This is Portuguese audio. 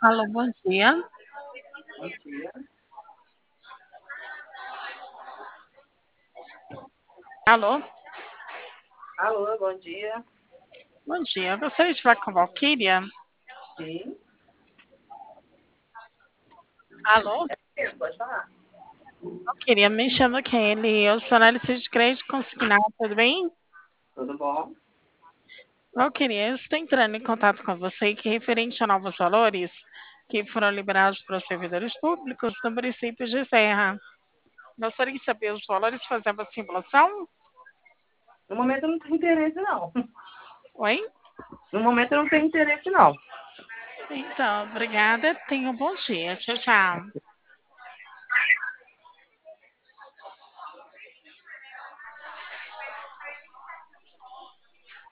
Alô, bom dia. Bom dia. Alô, Alô, bom dia. bom dia. Eu gostaria de falar com a Valquíria. Sim. Alô, Pode falar. Valquíria, me chamo Kelly. Eu sou analista de crédito consignado, tudo bem? Tudo bom? Valquíria, eu estou entrando em contato com você que referente a novos valores que foram liberados para os servidores públicos do município de Serra. Gostaria de saber os valores, fazer uma simulação? No momento eu não tenho interesse, não. Oi? No momento eu não tenho interesse, não. Então, obrigada. Tenha um bom dia. Tchau, tchau.